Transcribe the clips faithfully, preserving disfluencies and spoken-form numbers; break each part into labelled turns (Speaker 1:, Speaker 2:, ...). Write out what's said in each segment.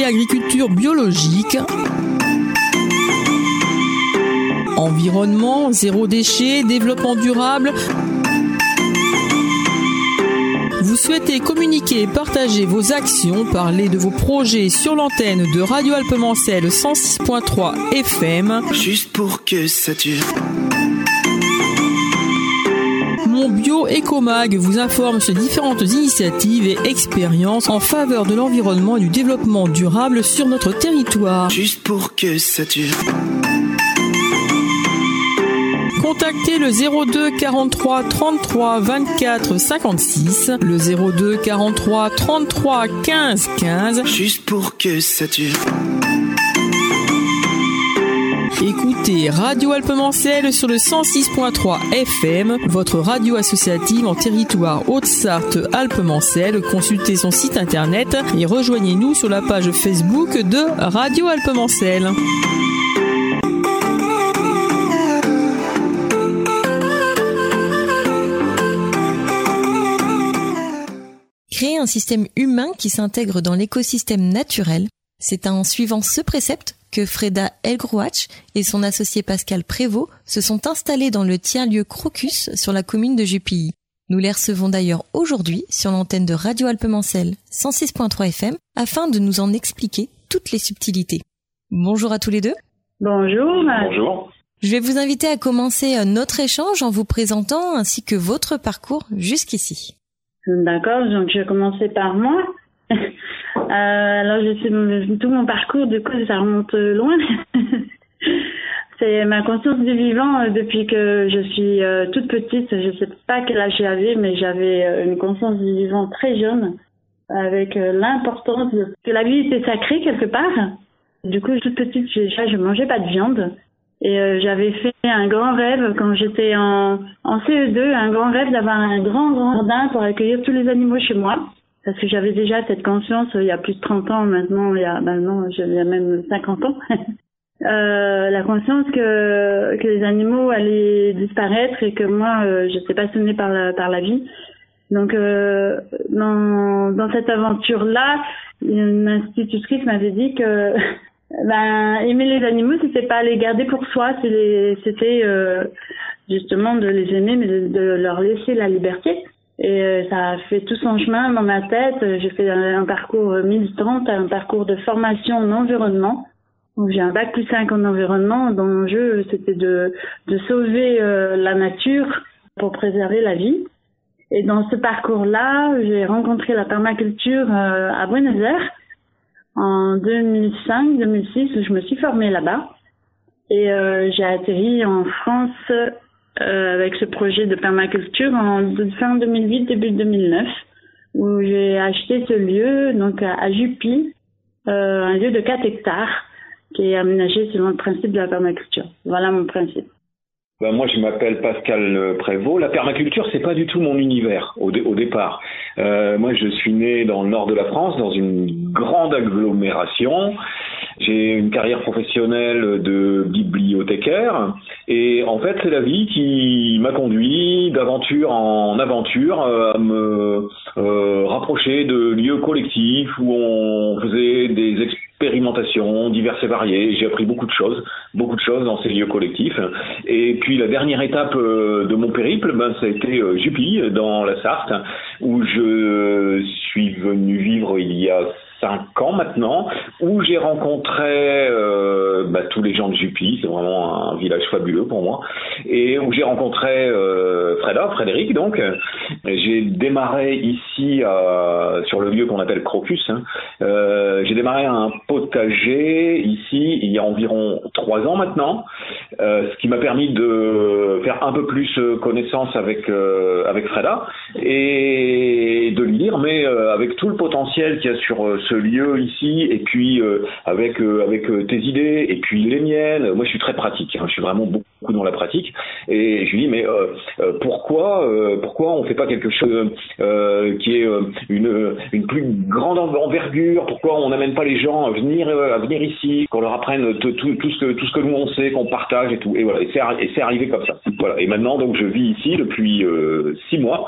Speaker 1: et agriculture biologique, environnement, zéro déchet, développement durable. Vous souhaitez communiquer et partager vos actions, parler de vos projets sur l'antenne de Radio Alpemancel cent six point trois F M.
Speaker 2: Juste pour que ça dure.
Speaker 1: Mon Bio Ecomag vous informe sur différentes initiatives et expériences en faveur de l'environnement et du développement durable sur notre territoire.
Speaker 2: Juste pour que ça dure.
Speaker 1: Contactez le zéro deux quarante-trois trente-trois vingt-quatre cinquante-six, le zéro deux quarante-trois trente-trois quinze quinze.
Speaker 2: Juste pour que ça dure.
Speaker 1: Écoutez Radio Alpemancel sur le cent six point trois F M, votre radio associative en territoire Haute-Sarthe Alpemancel. Consultez son site internet et rejoignez-nous sur la page Facebook de Radio Alpemancel.
Speaker 3: Créer un système humain qui s'intègre dans l'écosystème naturel, c'est en suivant ce précepte que Freda Elgrouach et son associé Pascal Prévost se sont installés dans le tiers-lieu Crocus sur la commune de Jupilly. Nous les recevons d'ailleurs aujourd'hui sur l'antenne de Radio Alpemancel cent six point trois F M afin de nous en expliquer toutes les subtilités. Bonjour à tous les deux.
Speaker 4: Bonjour.
Speaker 5: Bonjour.
Speaker 3: Je vais vous inviter à commencer notre échange en vous présentant ainsi que votre parcours jusqu'ici.
Speaker 4: D'accord, donc je vais commencer par moi. Euh, alors, je sais, tout mon parcours, du coup, ça remonte loin. C'est ma conscience du vivant euh, depuis que je suis euh, toute petite. Je sais pas quel âge j'avais, mais j'avais euh, une conscience du vivant très jeune, avec euh, l'importance de, que la vie était sacrée quelque part. Du coup, toute petite, déjà, je mangeais pas de viande. Et euh, j'avais fait un grand rêve quand j'étais en, en C E deux, un grand rêve d'avoir un grand, grand jardin pour accueillir tous les animaux chez moi. Parce que j'avais déjà cette conscience il y a plus de trente ans maintenant, il y a, ben non, il y a même cinquante ans. euh, la conscience que, que les animaux allaient disparaître et que moi, euh, j'étais passionnée par la, par la vie. Donc, euh, dans, dans cette aventure-là, une institutrice m'avait dit que, ben, aimer les animaux, c'était pas les garder pour soi, c'était, euh, justement de les aimer, mais de, de leur laisser la liberté. Et euh, ça a fait tout son chemin dans ma tête. J'ai fait un, un parcours militante, un parcours de formation en environnement. Donc, j'ai un bac plus cinq en environnement, dont l'enjeu c'était de, de sauver euh, la nature pour préserver la vie. Et dans ce parcours-là, j'ai rencontré la permaculture euh, à Buenos Aires en deux mille cinq deux mille six, où je me suis formée là-bas. Et euh, j'ai atterri en France Euh, avec ce projet de permaculture en fin deux mille huit, début deux mille neuf, où j'ai acheté ce lieu, donc à, à Jupy, euh, un lieu de quatre hectares, qui est aménagé selon le principe de la permaculture. Voilà mon principe.
Speaker 5: Ben moi, je m'appelle Pascal Prévost. La permaculture, c'est pas du tout mon univers au, dé- au départ. Euh, moi, je suis né dans le nord de la France, dans une grande agglomération. J'ai une carrière professionnelle de bibliothécaire et en fait c'est la vie qui m'a conduit d'aventure en aventure à me euh, rapprocher de lieux collectifs où on faisait des expérimentations diverses et variées. J'ai appris beaucoup de choses, beaucoup de choses dans ces lieux collectifs. Et puis la dernière étape de mon périple, ben, ça a été Jupy dans la Sarthe où je suis venu vivre il y a cinq ans maintenant, où j'ai rencontré euh, bah, tous les gens de Jupy, c'est vraiment un village fabuleux pour moi, et où j'ai rencontré euh, Freda, Frédéric donc. J'ai démarré ici euh, sur le lieu qu'on appelle Crocus, hein. euh, j'ai démarré un potager ici il y a environ trois ans maintenant, euh, ce qui m'a permis de faire un peu plus connaissance avec, euh, avec Freda, et de lui dire, mais euh, avec tout le potentiel qu'il y a sur euh, ce lieu ici, et puis euh, avec euh, avec euh, tes idées et puis les miennes, moi je suis très pratique, hein, je suis vraiment beaucoup beaucoup dans la pratique. Et je lui dis mais euh, euh, pourquoi euh, pourquoi on fait pas quelque chose euh, qui est euh, une une plus grande envergure? Pourquoi on n'amène pas les gens à venir euh, à venir ici, qu'on leur apprenne tout, tout, tout ce que tout ce que nous on sait, qu'on partage et tout. Et voilà. Et c'est, et c'est arrivé comme ça. Voilà. Et maintenant donc je vis ici depuis euh, six mois.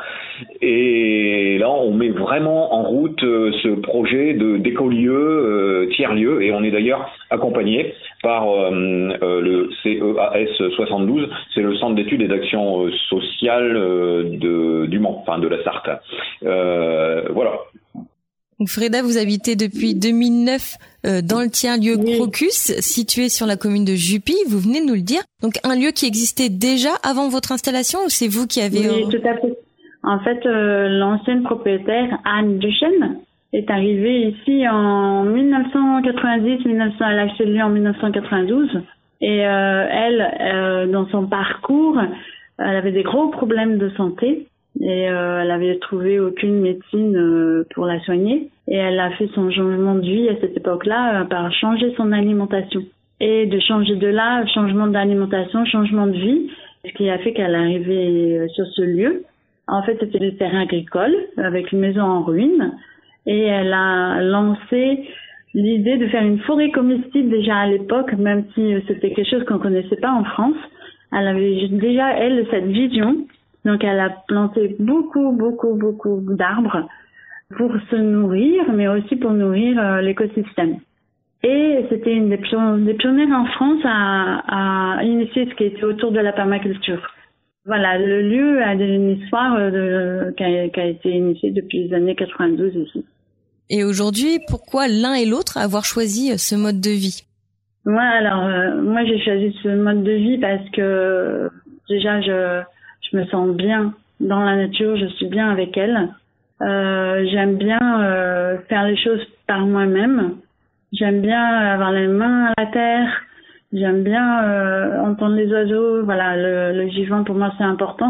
Speaker 5: Et là on met vraiment en route euh, ce projet de d'écolieu euh, tiers-lieu. Et on est d'ailleurs accompagné par euh, euh, le C E A S soixante-douze, c'est le Centre d'études et d'action euh, sociale euh, de, du Mans, enfin de la Sarthe. Euh, voilà.
Speaker 3: Donc Freda, vous habitez depuis deux mille neuf euh, dans le tiers-lieu
Speaker 4: Oui.
Speaker 3: Crocus, situé sur la commune de Jupy, vous venez de nous le dire. Donc un lieu qui existait déjà avant votre installation ou c'est vous qui avez...
Speaker 4: Oui,
Speaker 3: euh...
Speaker 4: tout à fait. En fait, euh, l'ancienne propriétaire, Anne Duchesne, est arrivée ici en dix-neuf cent quatre-vingt-dix, mille neuf cents, elle a acheté le lieu en dix-neuf cent quatre-vingt-douze. Et euh, elle, euh, dans son parcours, elle avait des gros problèmes de santé et euh, elle avait trouvé aucune médecine euh, pour la soigner. Et elle a fait son changement de vie à cette époque-là euh, par changer son alimentation. Et de changer de là, changement d'alimentation, changement de vie, ce qui a fait qu'elle est arrivée sur ce lieu. En fait, c'était des terrains agricoles avec une maison en ruine. Et elle a lancé l'idée de faire une forêt comestible déjà à l'époque, même si c'était quelque chose qu'on connaissait pas en France. Elle avait déjà, elle, cette vision. Donc, elle a planté beaucoup, beaucoup, beaucoup d'arbres pour se nourrir, mais aussi pour nourrir euh, l'écosystème. Et c'était une des, pion- des pionnières en France à, à initier ce qui était autour de la permaculture. Voilà, le lieu a une histoire de, qui, a, qui a été initiée depuis les années quatre-vingt-douze ici.
Speaker 3: Et aujourd'hui, pourquoi l'un et l'autre avoir choisi ce mode de vie?
Speaker 4: Moi, alors, euh, moi, j'ai choisi ce mode de vie parce que déjà, je, je me sens bien dans la nature, je suis bien avec elle. Euh, j'aime bien euh, faire les choses par moi-même. J'aime bien avoir les mains à la terre. J'aime bien euh, entendre les oiseaux. Voilà, le, le vivant pour moi c'est important.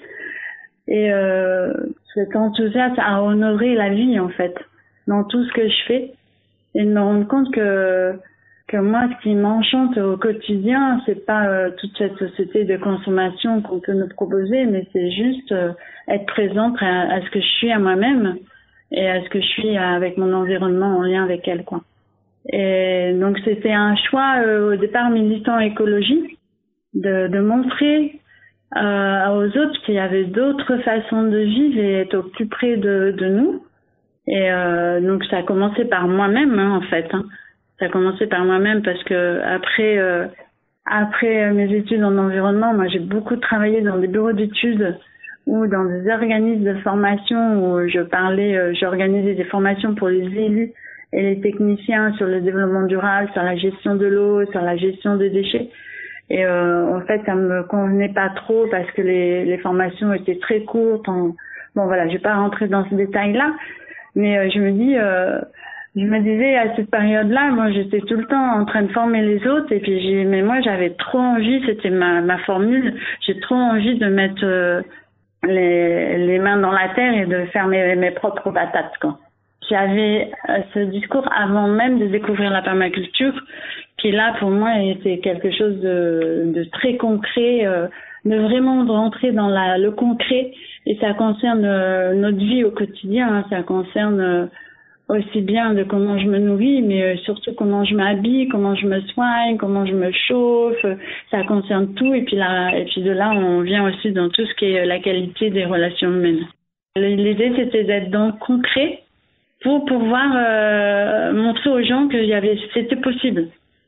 Speaker 4: Et euh, cet enthousiasme à honorer la vie en fait dans tout ce que je fais et de me rendre compte que que moi ce qui m'enchante au quotidien c'est pas euh, toute cette société de consommation qu'on peut nous proposer, mais c'est juste euh, être présente à, à ce que je suis à moi-même et à ce que je suis avec mon environnement en lien avec elle quoi. Et donc c'était un choix euh, au départ militant écologie de, de montrer euh, aux autres qu'il y avait d'autres façons de vivre et être au plus près de, de nous. Et euh, donc ça a commencé par moi-même hein, en fait. Hein. Ça a commencé par moi-même parce que après euh, après mes études en environnement, moi j'ai beaucoup travaillé dans des bureaux d'études ou dans des organismes de formation où je parlais, euh, j'organisais des formations pour les élus et les techniciens sur le développement durable, sur la gestion de l'eau, sur la gestion des déchets. Et euh, en fait, ça me convenait pas trop parce que les, les formations étaient très courtes. En... Bon, voilà, je vais pas rentrer dans ce détail-là, mais euh, je me dis, euh, je me disais à cette période-là, moi, j'étais tout le temps en train de former les autres, et puis j'ai, mais moi, j'avais trop envie, c'était ma, ma formule, j'ai trop envie de mettre euh, les, les mains dans la terre et de faire mes, mes propres patates, quoi. J'avais euh, ce discours avant même de découvrir la permaculture, qui là pour moi était quelque chose de, de très concret, euh, de vraiment rentrer dans la, le concret, et ça concerne euh, notre vie au quotidien, hein, ça concerne euh, aussi bien de comment je me nourris, mais euh, surtout comment je m'habille, comment je me soigne, comment je me chauffe, ça concerne tout, et puis là, et puis de là on vient aussi dans tout ce qui est la qualité des relations humaines. L'idée c'était d'être dans le concret, pour pouvoir euh, montrer aux gens que y avait, c'était possible.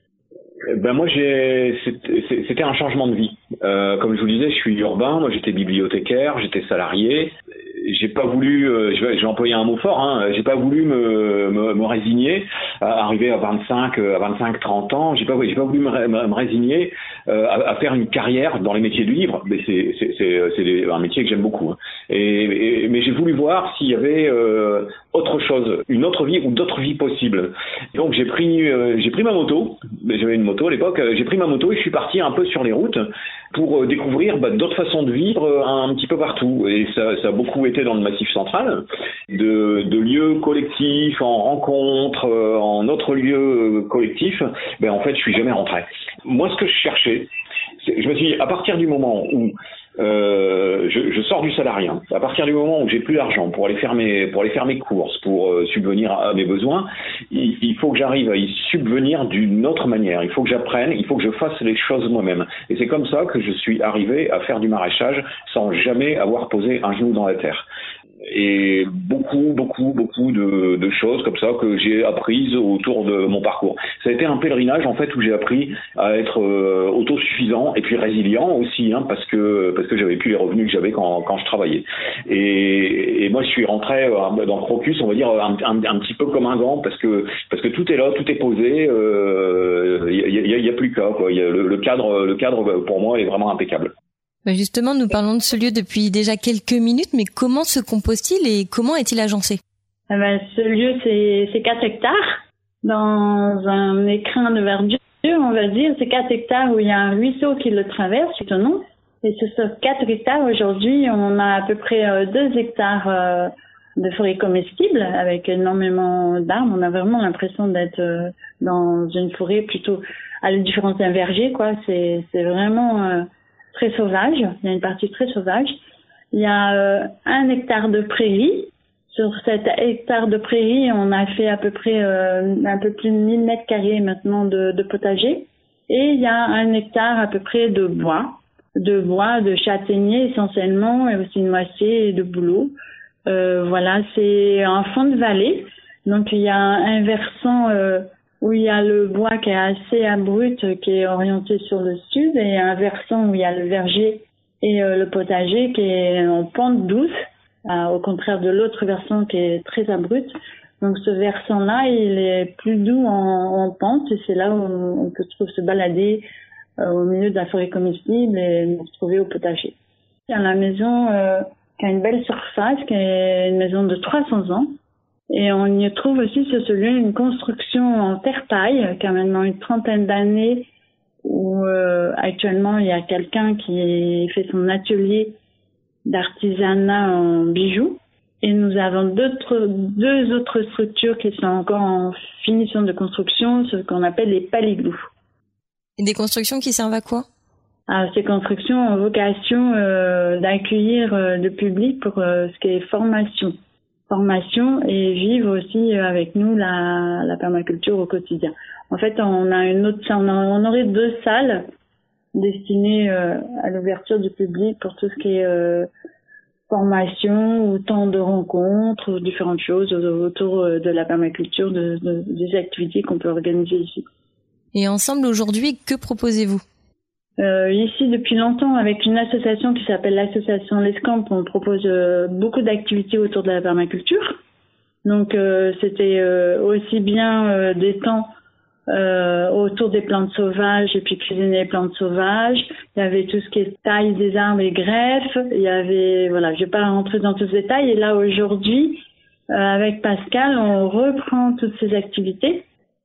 Speaker 5: Ben moi j'ai c'était, c'était un changement de vie. Euh, comme je vous le disais, je suis urbain, moi j'étais bibliothécaire, j'étais salarié. J'ai pas voulu, euh, je vais, je vais employer un mot fort, hein, j'ai pas voulu me, me, me résigner à arriver à vingt-cinq, à vingt-cinq, trente ans. J'ai pas, j'ai pas voulu me, me, me résigner euh, à, à faire une carrière dans les métiers du livre. Mais c'est, c'est, c'est, c'est un métier que j'aime beaucoup. Hein. Et, et mais j'ai voulu voir s'il y avait euh, autre chose, une autre vie ou d'autres vies possibles. Et donc j'ai pris, euh, j'ai pris ma moto. J'avais une moto à l'époque. J'ai pris ma moto et je suis parti un peu sur les routes pour découvrir bah, d'autres façons de vivre un petit peu partout. Et ça, ça a beaucoup été dans le Massif central, de, de lieux collectifs, en rencontres, en autres lieux collectifs. Ben en fait, je suis jamais rentré. Moi, ce que je cherchais, c'est, je me suis dit, à partir du moment où euh, je, je sors du salarié, à partir du moment où j'ai plus d'argent pour aller faire mes, pour aller faire mes courses, pour euh, subvenir à mes besoins, il, il faut que j'arrive à y subvenir d'une autre manière. Il faut que j'apprenne, il faut que je fasse les choses moi-même. Et c'est comme ça que je suis arrivé à faire du maraîchage sans jamais avoir posé un genou dans la terre. Et beaucoup, beaucoup, beaucoup de, de choses comme ça que j'ai apprises autour de mon parcours. Ça a été un pèlerinage en fait où j'ai appris à être euh, autosuffisant et puis résilient aussi, hein, parce que parce que j'avais plus les revenus que j'avais quand quand je travaillais. Et, et moi je suis rentré euh, dans Crocus, on va dire un, un, un petit peu comme un gant, parce que parce que tout est là, tout est posé. Il euh, y, y, y a plus qu'à quoi. Y a le, le cadre, le cadre pour moi est vraiment impeccable.
Speaker 3: Justement, nous parlons de ce lieu depuis déjà quelques minutes, mais comment se compose-t-il et comment est-il agencé?
Speaker 4: Eh ben, ce lieu, c'est, c'est quatre hectares dans un écrin de verdure, on va dire. C'est quatre hectares où il y a un ruisseau qui le traverse, c'est un nom. Et sur ces quatre hectares, aujourd'hui, on a à peu près euh, deux hectares euh, de forêt comestible avec énormément d'arbres. On a vraiment l'impression d'être euh, dans une forêt plutôt à la différence d'un verger, quoi. C'est, c'est vraiment... Euh, très sauvage, il y a une partie très sauvage. Il y a euh, un hectare de prairie. Sur cet hectare de prairie, on a fait à peu près euh, un peu plus de mille mètres carrés maintenant de, de potager. Et il y a un hectare à peu près de bois, de bois, de châtaigniers essentiellement, et aussi de noisier et de bouleau. Euh, voilà, c'est un fond de vallée. Donc il y a un versant euh, où il y a le bois qui est assez abrupt, qui est orienté sur le sud, et un versant où il y a le verger et euh, le potager qui est en pente douce, euh, au contraire de l'autre versant qui est très abrupt. Donc ce versant-là, il est plus doux en, en pente, et c'est là où on peut se balader euh, au milieu de la forêt comestible et se trouver au potager. Il y a la maison euh, qui a une belle surface, qui est une maison de trois cents ans. Et on y trouve aussi sur ce lieu une construction en terre-paille qui a maintenant une trentaine d'années, où euh, actuellement il y a quelqu'un qui fait son atelier d'artisanat en bijoux. Et nous avons d'autres, deux autres structures qui sont encore en finition de construction, ce qu'on appelle les paliglous.
Speaker 3: Et des constructions qui servent à quoi?
Speaker 4: Alors, ces constructions ont vocation euh, d'accueillir euh, le public pour euh, ce qui est formation. formation et vivre aussi avec nous la, la permaculture au quotidien. En fait, on a une autre, on, a, on aurait deux salles destinées euh, à l'ouverture du public pour tout ce qui est euh, formation ou temps de rencontres, ou différentes choses autour de la permaculture, de, de, des activités qu'on peut organiser ici.
Speaker 3: Et ensemble, aujourd'hui, que proposez-vous?
Speaker 4: Euh, ici, depuis longtemps, avec une association qui s'appelle l'association L'Escamp, on propose euh, beaucoup d'activités autour de la permaculture. Donc, euh, c'était euh, aussi bien euh, des temps euh, autour des plantes sauvages et puis cuisiner les plantes sauvages. Il y avait tout ce qui est taille des arbres et greffe. Il y avait, voilà, je vais pas rentrer dans tous ces détails. Et là, aujourd'hui, euh, avec Pascal, on reprend toutes ces activités.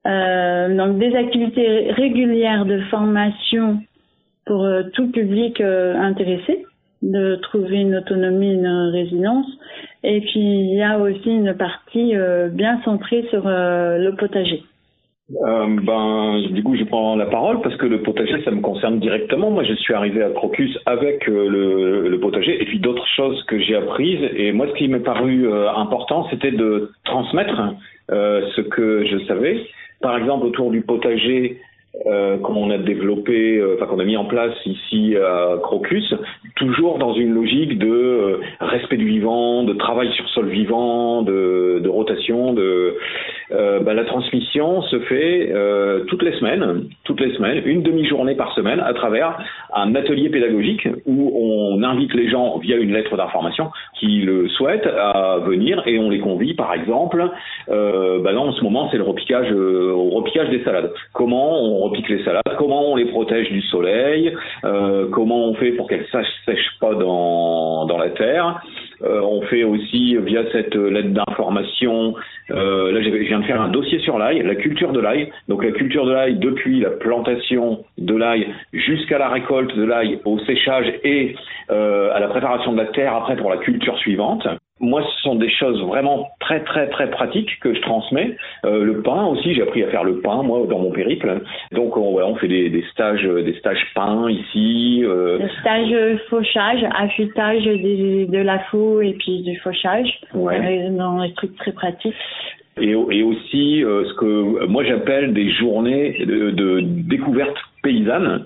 Speaker 4: Euh, donc, des activités régulières de formation pour euh, tout public euh, intéressé, de trouver une autonomie, une résilience. Et puis, il y a aussi une partie euh, bien centrée sur euh, le potager.
Speaker 5: Euh, ben, du coup, je prends la parole parce que le potager, ça me concerne directement. Moi, je suis arrivé à Crocus avec euh, le, le potager et puis d'autres choses que j'ai apprises. Et moi, ce qui m'est paru euh, important, c'était de transmettre euh, ce que je savais. Par exemple, autour du potager, Euh, qu'on a développé, euh, enfin qu'on a mis en place ici à Crocus, toujours dans une logique de euh, respect du vivant, de travail sur sol vivant, de, de rotation, de euh, bah, la transmission se fait euh, toutes les semaines, toutes les semaines, une demi-journée par semaine, à travers un atelier pédagogique où on invite les gens via une lettre d'information qui le souhaitent à venir et on les convie, par exemple. Euh, bah là en ce moment c'est le repiquage, euh, au repiquage des salades. Comment on repique les salades, comment on les protège du soleil, euh, comment on fait pour qu'elles ne sèchent pas dans, dans la terre. Euh, on fait aussi via cette lettre d'information, euh, là je viens de faire un dossier sur l'ail, la culture de l'ail. Donc la culture de l'ail depuis la plantation de l'ail jusqu'à la récolte de l'ail, au séchage et euh, à la préparation de la terre après pour la culture suivante. Moi, ce sont des choses vraiment très très très pratiques que je transmets. Euh, le pain aussi, j'ai appris à faire le pain moi dans mon périple. Donc on, voilà, on fait des, des stages, des stages pain ici. Euh...
Speaker 4: Le stage fauchage, affûtage des, de la faux et puis du fauchage.
Speaker 5: Ouais.
Speaker 4: Dans des trucs très pratiques.
Speaker 5: Et, et aussi euh, ce que moi j'appelle des journées de, de découverte paysanne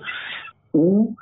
Speaker 5: où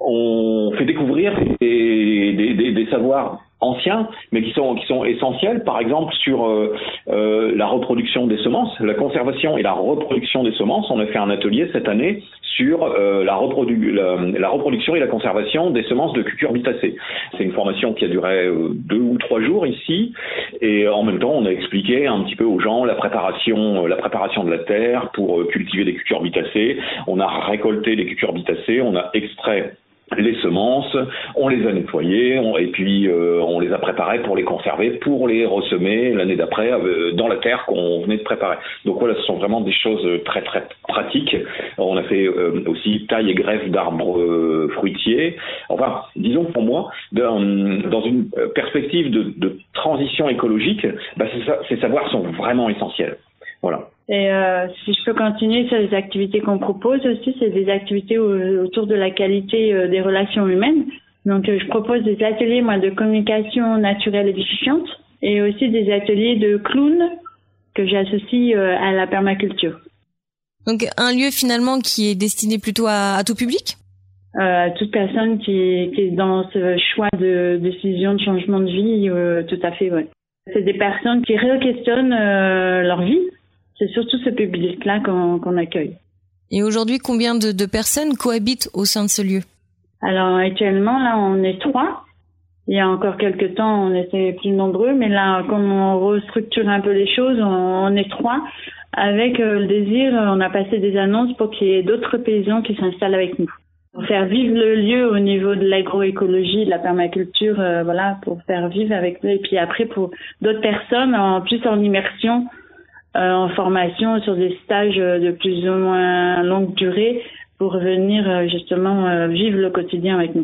Speaker 5: on fait découvrir des, des, des, des savoirs anciens, mais qui sont qui sont essentiels, par exemple sur euh, euh, la reproduction des semences, la conservation et la reproduction des semences. On a fait un atelier cette année sur euh, la, reprodu- la, la reproduction et la conservation des semences de cucurbitacées. C'est une formation qui a duré euh, deux ou trois jours ici, et en même temps on a expliqué un petit peu aux gens la préparation, la préparation de la terre pour euh, cultiver des cucurbitacées. On a récolté les cucurbitacées, on a extrait les semences, on les a nettoyées, on, et puis euh, on les a préparées pour les conserver, pour les ressemer l'année d'après euh, dans la terre qu'on venait de préparer. Donc voilà, ce sont vraiment des choses très très pratiques. On a fait euh, aussi taille et greffe d'arbres euh, fruitiers. Enfin, disons pour moi, dans, dans une perspective de, de transition écologique, bah, ces, ces savoirs sont vraiment essentiels. Voilà.
Speaker 4: Et euh, si je peux continuer sur les activités qu'on propose aussi, c'est des activités au, autour de la qualité euh, des relations humaines. Donc euh, je propose des ateliers moi de communication naturelle et vivifiante et aussi des ateliers de clown que j'associe euh, à la permaculture.
Speaker 3: Donc un lieu finalement qui est destiné plutôt à, à tout public ?
Speaker 4: Euh, à toute personne qui, qui est dans ce choix de décision de changement de vie, euh, tout à fait, ouais. C'est des personnes qui re-questionnent euh, leur vie. C'est surtout ce public-là qu'on, qu'on accueille.
Speaker 3: Et aujourd'hui, combien de, de personnes cohabitent au sein de ce lieu ?
Speaker 4: Alors actuellement, là, on est trois. Il y a encore quelques temps, on était plus nombreux, mais là, comme on restructure un peu les choses, on, on est trois. Avec euh, le désir, on a passé des annonces pour qu'il y ait d'autres paysans qui s'installent avec nous. Pour faire vivre le lieu au niveau de l'agroécologie, de la permaculture, euh, voilà, pour faire vivre avec nous. Et puis après, pour d'autres personnes, en plus en immersion, Euh, en formation sur des stages de plus ou moins longue durée pour venir euh, justement euh, vivre le quotidien avec nous.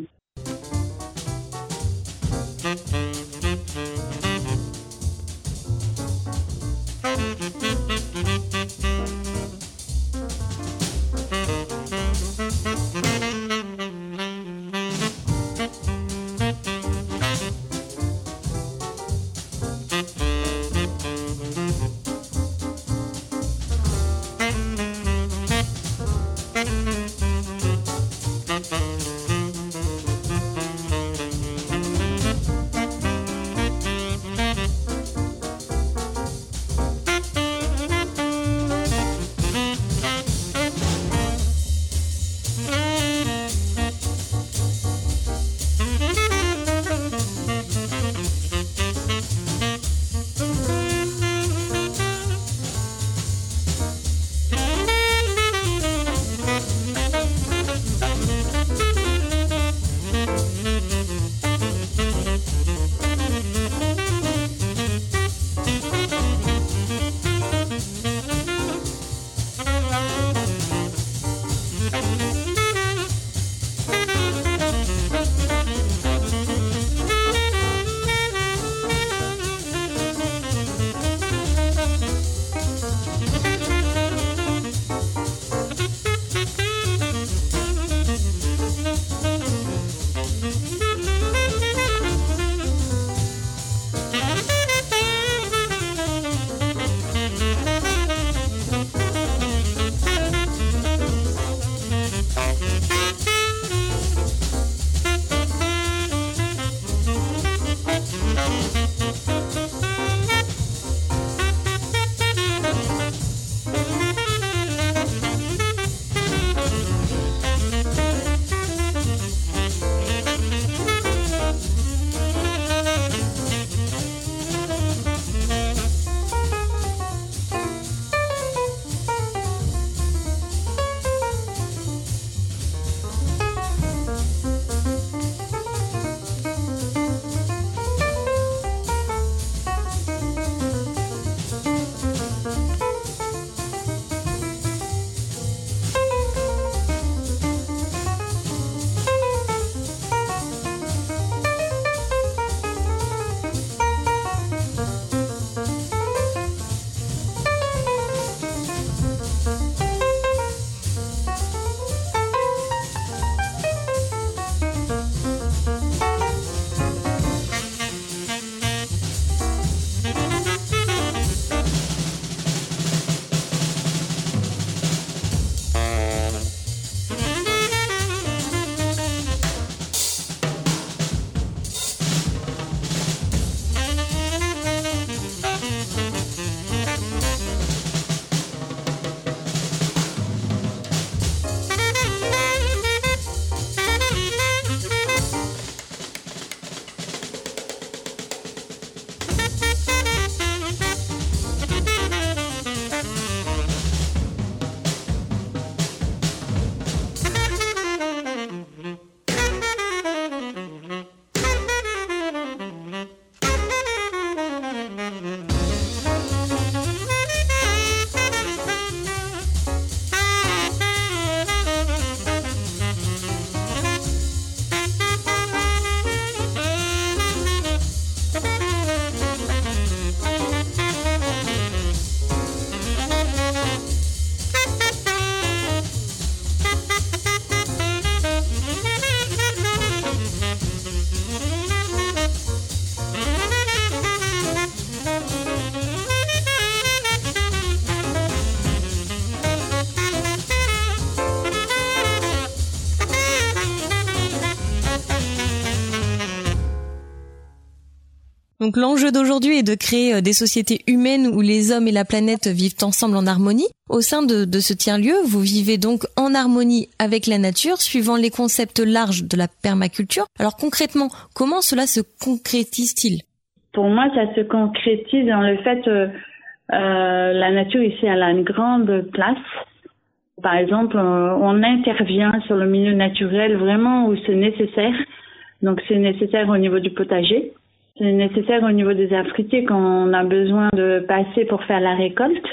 Speaker 3: Donc l'enjeu d'aujourd'hui est de créer des sociétés humaines où les hommes et la planète vivent ensemble en harmonie. Au sein de, de ce tiers-lieu, vous vivez donc en harmonie avec la nature, suivant les concepts larges de la permaculture. Alors concrètement, comment cela se concrétise-t-il ?
Speaker 4: Pour moi, ça se concrétise dans le fait euh, euh, la nature ici elle a une grande place. Par exemple, euh, on intervient sur le milieu naturel vraiment où c'est nécessaire. Donc c'est nécessaire au niveau du potager. C'est nécessaire au niveau des arbres fruitiers quand on a besoin de passer pour faire la récolte.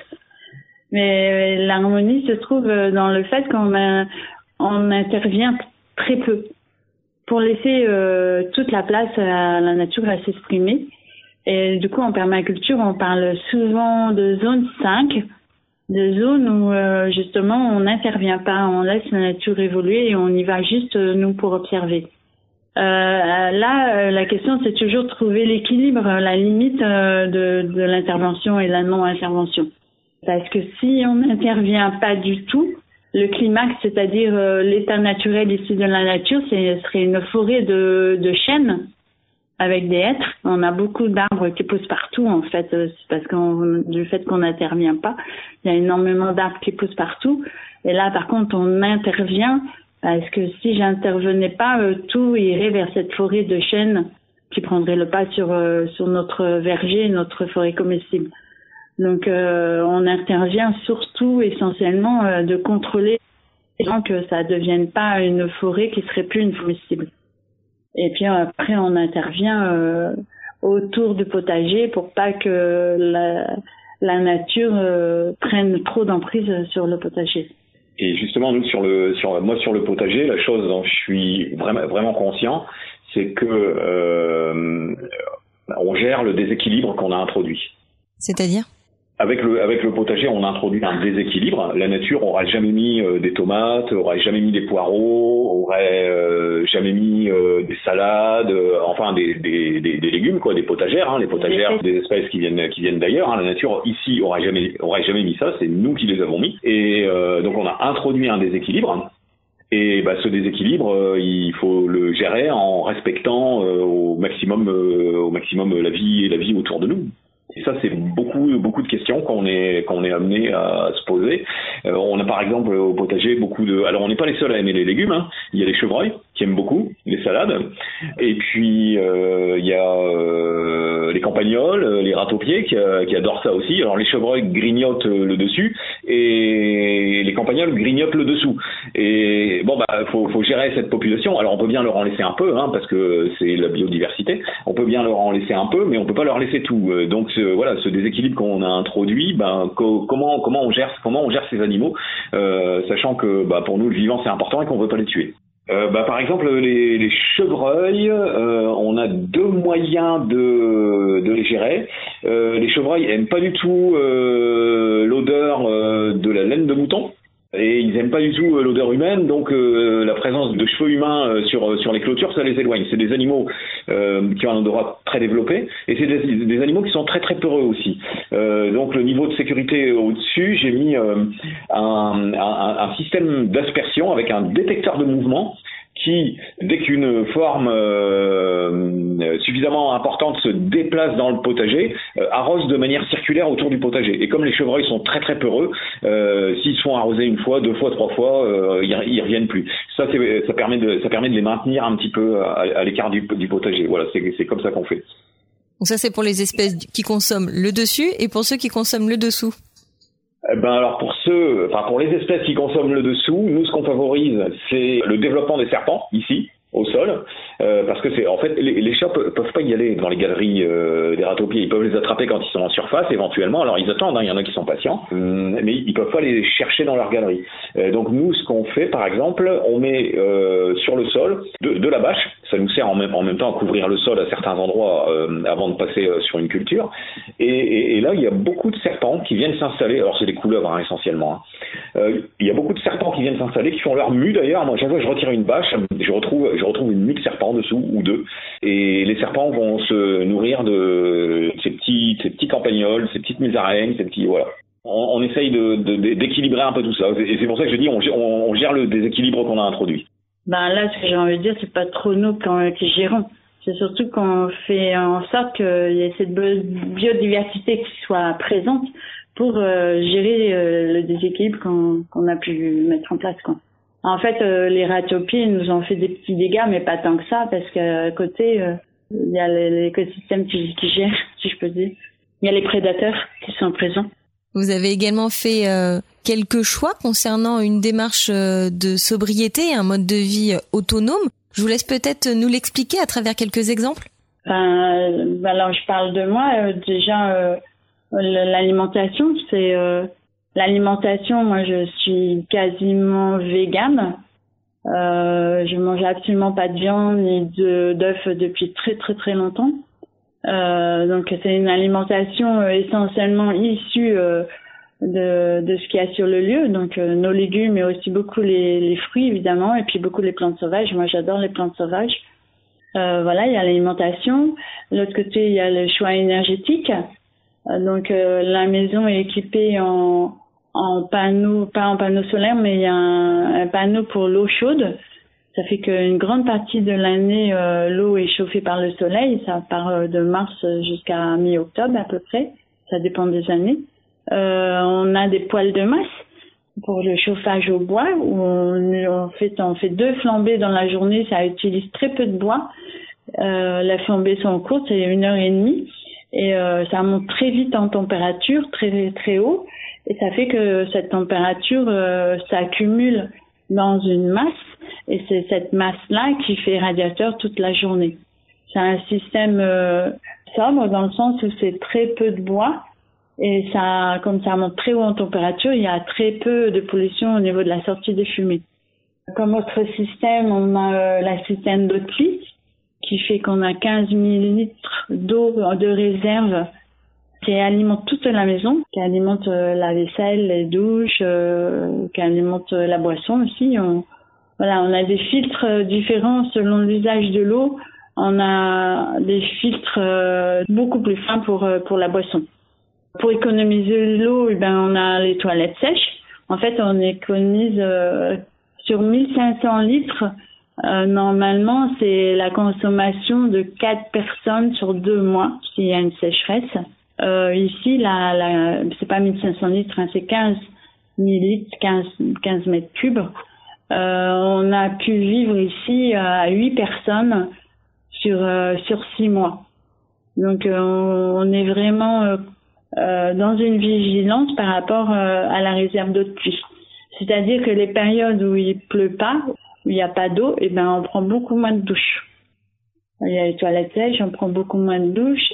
Speaker 4: Mais l'harmonie se trouve dans le fait qu'on a, on intervient très peu pour laisser euh, toute la place à la nature à s'exprimer. Et du coup, en permaculture, on parle souvent de zone cinq, de zones où euh, justement on n'intervient pas, on laisse la nature évoluer et on y va juste euh, nous pour observer. Euh, là, euh, la question, c'est toujours de trouver l'équilibre, la limite euh, de, de l'intervention et la non-intervention. Parce que si on n'intervient pas du tout, le climax, c'est-à-dire euh, l'état naturel issu de la nature, ce serait une forêt de, de chênes avec des hêtres. On a beaucoup d'arbres qui poussent partout, en fait, c'est parce qu'on, du fait qu'on n'intervient pas. Il y a énormément d'arbres qui poussent partout. Et là, par contre, on intervient. Parce que si j'intervenais pas, euh, tout irait vers cette forêt de chênes qui prendrait le pas sur euh, sur notre verger, notre forêt comestible. Donc euh, on intervient surtout essentiellement euh, de contrôler que ça devienne pas une forêt qui serait plus une comestible. Et puis après on intervient euh, autour du potager pour pas que la, la nature euh, prenne trop d'emprise sur le potager.
Speaker 5: Et justement, nous sur le, sur moi sur le potager, la chose dont je suis vraiment vraiment conscient, c'est que euh, on gère le déséquilibre qu'on a introduit.
Speaker 3: C'est-à-dire ?
Speaker 5: Avec le avec le potager, on introduit un déséquilibre. La nature aurait jamais mis euh, des tomates, aurait jamais mis des poireaux, aurait euh, jamais mis euh, des salades, euh, enfin des, des des des légumes quoi, des potagères, hein, les potagères, des espèces qui viennent qui viennent d'ailleurs. Hein. La nature ici aurait jamais aurait jamais mis ça, c'est nous qui les avons mis. Et euh, donc on a introduit un déséquilibre. Et bah, ce déséquilibre, euh, il faut le gérer en respectant euh, au maximum euh, au maximum la vie et la vie autour de nous. Et ça, c'est beaucoup, beaucoup de questions qu'on est, qu'on est amené à se poser. Euh, on a par exemple au potager beaucoup de. Alors, on n'est pas les seuls à aimer les légumes. Hein. Il y a les chevreuils qui aiment beaucoup les salades. Et puis euh, il y a euh, les campagnols, les rats-aux-pieds qui, euh, qui adorent ça aussi. Alors, les chevreuils grignotent le dessus et les campagnols grignotent le dessous. Et bon, bah, faut, faut gérer cette population. Alors, on peut bien leur en laisser un peu, hein, parce que c'est la biodiversité. On peut bien leur en laisser un peu, mais on peut pas leur laisser tout. Donc ce, voilà, ce déséquilibre qu'on a introduit, ben co- comment comment on gère comment on gère ces animaux, euh, sachant que bah, pour nous le vivant c'est important et qu'on veut pas les tuer. Euh, bah, par exemple les, les chevreuils, euh, on a deux moyens de, de les gérer. Euh, les chevreuils aiment pas du tout euh, l'odeur euh, de la laine de mouton. Et ils aiment pas du tout euh, l'odeur humaine, donc euh, la présence de cheveux humains euh, sur sur les clôtures, ça les éloigne. C'est des animaux euh, qui ont un odorat très développé, et c'est des, des animaux qui sont très très peureux aussi. Euh, donc le niveau de sécurité au-dessus, j'ai mis euh, un, un, un système d'aspersion avec un détecteur de mouvement qui, dès qu'une forme euh, suffisamment importante se déplace dans le potager, euh, arrose de manière circulaire autour du potager. Et comme les chevreuils sont très très peureux, euh, s'ils se font arroser une fois, deux fois, trois fois, euh, ils, ils reviennent plus. Ça, c'est, ça permet de, ça permet de les maintenir un petit peu à, à l'écart du, du potager. Voilà, c'est, c'est comme ça qu'on fait.
Speaker 3: Donc ça, c'est pour les espèces qui consomment le dessus et pour ceux qui consomment le dessous.
Speaker 5: Ben alors pour ceux, enfin pour les espèces qui consomment le dessous, nous ce qu'on favorise, c'est le développement des serpents ici au sol, euh, parce que c'est en fait les, les chats peuvent, peuvent pas y aller dans les galeries euh, des rats-aux-pieds. Ils peuvent les attraper quand ils sont en surface éventuellement. Alors ils attendent, hein, il y en a qui sont patients, hum, mais ils peuvent pas les chercher dans leur galerie. Euh, donc nous ce qu'on fait par exemple, on met euh, sur le sol de, de la bâche. Ça nous sert en même, en même temps à couvrir le sol à certains endroits euh, avant de passer euh, sur une culture. Et, et, et là, il y a beaucoup de serpents qui viennent s'installer. Alors, c'est des couleuvres hein, essentiellement. Hein. Euh, il y a beaucoup de serpents qui viennent s'installer, qui font leur mue d'ailleurs. Moi, chaque fois que je retire une bâche, je retrouve, je retrouve une mue de serpents dessous ou deux. Et les serpents vont se nourrir de ces petits, ces petits campagnols, ces petites musaraignes, ces petits voilà. On, on essaye de, de, d'équilibrer un peu tout ça. Et c'est pour ça que je dis, on, on, on gère le déséquilibre qu'on a introduit.
Speaker 4: Ben là, ce que j'ai envie de dire, c'est pas trop nous qui gérons. C'est surtout qu'on fait en sorte qu'il y ait cette biodiversité qui soit présente pour euh, gérer euh, le déséquilibre qu'on, qu'on a pu mettre en place, quoi. En fait, euh, les ratopies nous ont fait des petits dégâts, mais pas tant que ça, parce qu'à côté, euh, il y a l'écosystème qui, qui gère, si je peux dire. Il y a les prédateurs qui sont présents.
Speaker 3: Vous avez également fait euh, quelques choix concernant une démarche euh, de sobriété, un mode de vie autonome. Je vous laisse peut-être nous l'expliquer à travers quelques exemples.
Speaker 4: Enfin, alors je parle de moi. Euh, déjà, euh, l'alimentation, c'est euh, l'alimentation. Moi, je suis quasiment végane. Euh, je mange absolument pas de viande ni de d'œufs depuis très très très longtemps. Euh, donc c'est une alimentation essentiellement issue euh, de de ce qu'il y a sur le lieu, donc euh, nos légumes, mais aussi beaucoup les les fruits évidemment, et puis beaucoup les plantes sauvages. Moi j'adore les plantes sauvages. Euh, voilà, il y a l'alimentation. De l'autre côté, il y a le choix énergétique. Euh, donc euh, la maison est équipée en en panneaux, pas en panneaux solaires, mais il y a un, un panneau pour l'eau chaude. Ça fait qu'une grande partie de l'année, euh, l'eau est chauffée par le soleil. Ça part de mars jusqu'à mi-octobre à peu près. Ça dépend des années. Euh, on a des poêles de masse pour le chauffage au bois, où on, on fait on fait deux flambées dans la journée. Ça utilise très peu de bois. Euh, les flambées sont courtes, c'est une heure et demie, et euh, ça monte très vite en température, très très haut, et ça fait que cette température euh, s'accumule dans une masse. Et c'est cette masse-là qui fait radiateur toute la journée. C'est un système euh, sobre dans le sens où c'est très peu de bois, et ça, comme ça monte très haut en température, il y a très peu de pollution au niveau de la sortie des fumées. Comme autre système, on a euh, la citerne d'eau de pluie qui fait qu'on a quinze mille litres d'eau de réserve qui alimente toute la maison, qui alimente euh, la vaisselle, les douches, euh, qui alimente euh, la boisson aussi. On, Voilà, on a des filtres différents selon l'usage de l'eau. On a des filtres euh, beaucoup plus fins pour pour la boisson. Pour économiser l'eau, eh ben on a les toilettes sèches. En fait, on économise euh, sur mille cinq cents litres. Euh, normalement, c'est la consommation de quatre personnes sur deux mois s'il y a une sécheresse. Euh, ici, la, la, c'est pas mille cinq cents litres, hein, c'est quinze mille litres, quinze, quinze mètres cubes. Euh, on a pu vivre ici à huit personnes sur euh, sur six mois. Donc euh, on, on est vraiment euh, euh, dans une vigilance par rapport euh, à la réserve d'eau de pluie. C'est-à-dire que les périodes où il pleut pas, où il n'y a pas d'eau, eh ben on prend beaucoup moins de douches. Il y a les toilettes sèches, on prend beaucoup moins de douches,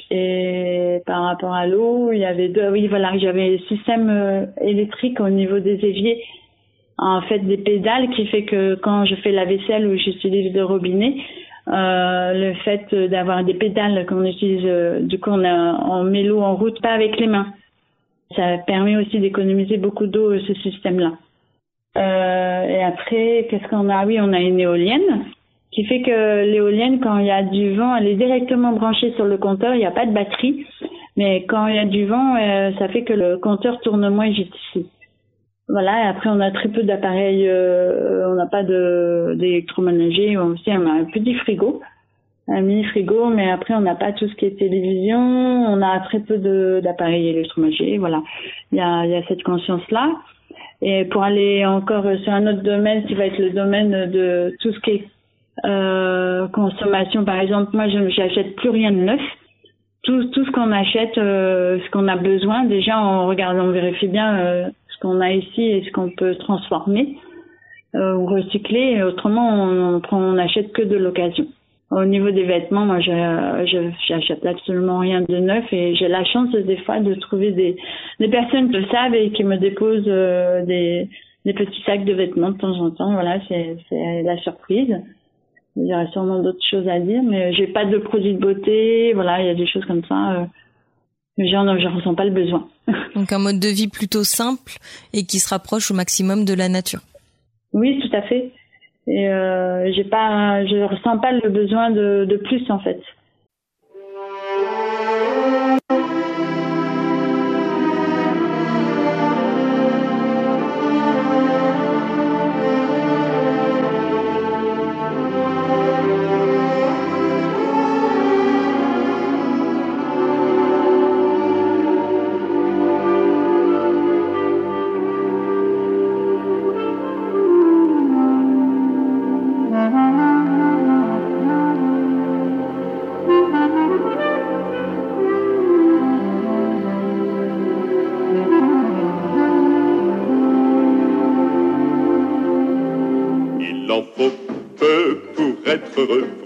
Speaker 4: et par rapport à l'eau, il y avait deux. Oui, voilà, j'avais le système euh, électrique au niveau des éviers. En fait, des pédales qui fait que quand je fais la vaisselle ou j'utilise le robinet, euh, le fait d'avoir des pédales qu'on utilise, euh, du coup on, a, on met l'eau en route, pas avec les mains. Ça permet aussi d'économiser beaucoup d'eau, ce système-là. Euh, et après, qu'est-ce qu'on a? Oui, on a une éolienne qui fait que l'éolienne, quand il y a du vent, elle est directement branchée sur le compteur, il n'y a pas de batterie. Mais quand il y a du vent, euh, ça fait que le compteur tourne moins vite ici. Voilà, et après on a très peu d'appareils, euh, on n'a pas de d'électroménager, aussi on a un petit frigo, un mini frigo, mais après on n'a pas tout ce qui est télévision, on a très peu de d'appareils électroménagers, voilà. Il y a il y a cette conscience-là. Et pour aller encore sur un autre domaine, qui va être le domaine de tout ce qui est euh, consommation, par exemple, moi je j'achète plus rien de neuf. Tout tout ce qu'on achète, euh, ce qu'on a besoin, déjà on regarde, on vérifie bien euh, ce qu'on a ici et ce qu'on peut transformer euh, ou recycler. Et autrement, on, on prend, on achète que de l'occasion. Au niveau des vêtements, moi, je, je j'achète absolument rien de neuf, et j'ai la chance des fois de trouver des des personnes qui le savent et qui me déposent euh, des des petits sacs de vêtements de temps en temps. Voilà, c'est c'est la surprise. Il y aurait sûrement d'autres choses à dire, mais j'ai pas de produits de beauté. Voilà, il y a des choses comme ça. Euh, mais j'en je ressens pas le besoin.
Speaker 3: Donc un mode de vie plutôt simple et qui se rapproche au maximum de la nature.
Speaker 4: Oui, tout à fait. Et euh, j'ai pas, je ressens pas le besoin de, de plus en fait.